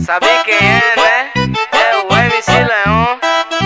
Sabe quem é, né? É o MC Leon,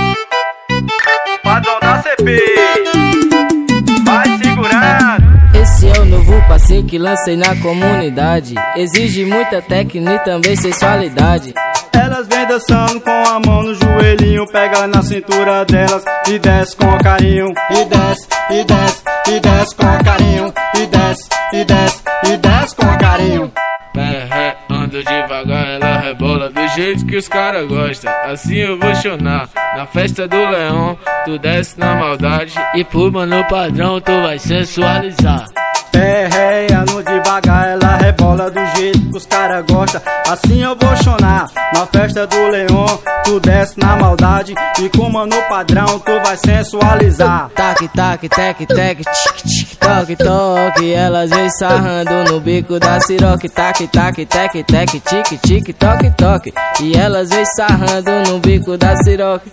padrão da CP. Vai segurando. Esse é o novo passinho que lancei na comunidade. Exige muita técnica e também sensualidade. Elas vêm dançando com a mão no joelhinho, pega na cintura delas e desce com carinho. E desce, e desce, e desce com carinho. E desce, e desce, e desce com carinho. Ando devagar, ela rebola do jeito que os cara gostam. Assim eu vou chorar na festa do Leon. Tu desce na maldade e por mano padrão tu vai sensualizar. Ando devagar, ela rebola do jeito que os cara gostam. Assim eu vou chorar na festa do Leon. Tu desce na maldade e com mano padrão tu vai sensualizar. Tac, tac, tec, tec, tic, tic, toque, toque. Elas vêm sarrando no bico da siroque. Tac, tac, tec, tec, tic, tic, toque, toque. E elas vêm sarrando no bico da siroque.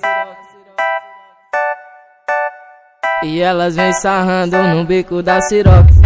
E elas vêm sarrando no bico da siroque.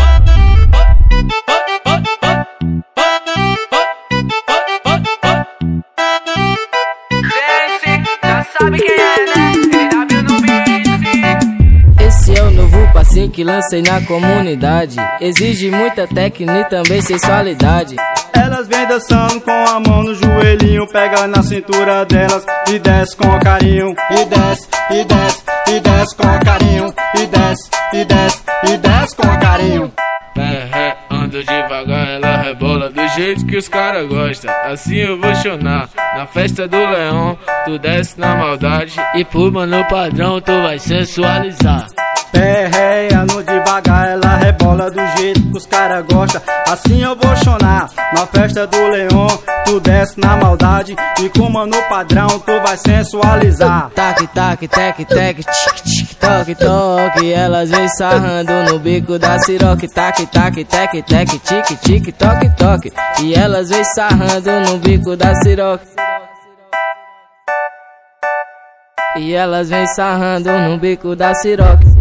Sabe quem é, né? NW no beat. Esse é o novo passinho que lancei na comunidade. Exige muita técnica e também sensualidade. Elas vêm dançando com a mão no joelhinho, pega na cintura delas e desce com carinho. E desce, e desce, e desce com carinho. E desce, e desce, e desce com carinho. Ando devagar, ela rebola do jeito que os cara gostam. Assim eu vou chorar na festa do Leon. Tu desce na maldade e por mano padrão tu vai sensualizar. Ando devagar, ela rebola do jeito que os cara gostam. Assim eu vou chorar na festa do Leon. Tu desce na maldade e com mano padrão tu vai sensualizar. Tac, tac, tec, tec, tic, tic, toque, toque. Elas vêm sarrando no bico da siroque. Tac, tac, tec, tec, tic, tic, toque, toque. E elas vêm sarrando no bico da siroque. E elas vêm sarrando no bico da siroque.